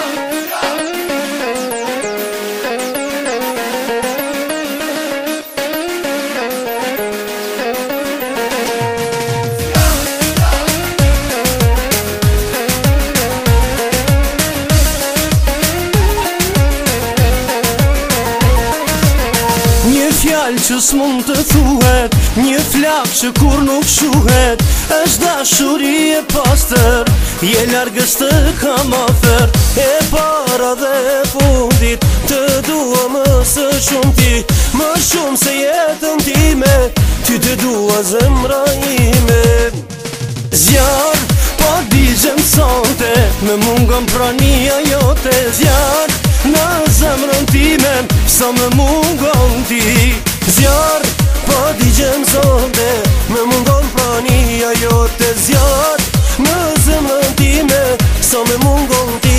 Që s'mund të thuhet, një flak që kur nuk shuhet, është dashuri e pastër, je largës të kam afer. E para dhe e fundit, të dua më së shumë ti, më shumë se jetën time, ty të dua zemra ime. Zjarë, pa digjem sonte, me mungon prania jote. Zjarë, në zemrën time, sa me mungon ti. Zjarë, pa digjem sonte, me mungon prania jote. Zjarë, në zemrën time, sa me mungon ti.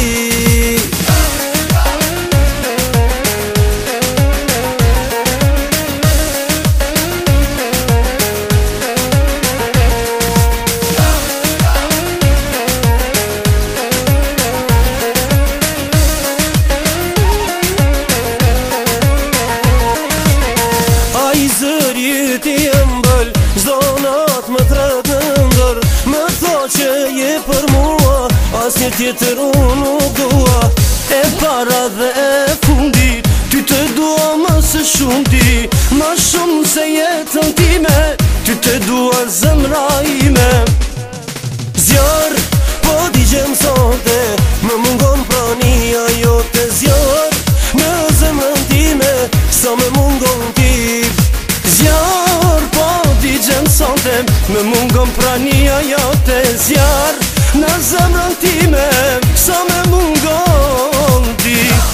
Zërjiti e mbël, zdo nat më tret në ndër, më tho që je për mua, as një tjetër unë nuk dua. E para dhe e fundit, ty të dua më së shumë ti, më shumë se jetën time, ty të dua zemra ime. Zjarë, po digjem sonte, më mungon prania jote. Zjarë, në zemrën time, sa me mungon ti. Zjarë, po digjem sonte, me mungon prania jote. Zjarë, në zemrën time, sa me mungon ti.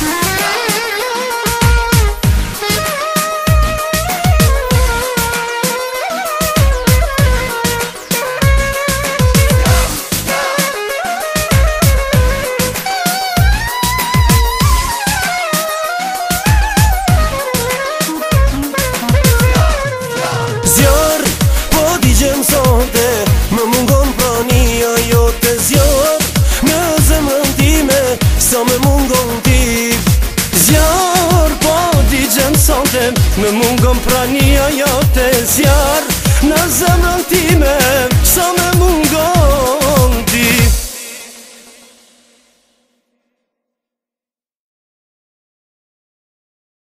Më mungon prania jote. Zjarë, në zemrën time, sa me mungon ti. Zjarë, po digjem sonte, me mungon prania jote. Zjarë, në zemrën time, sa me mungon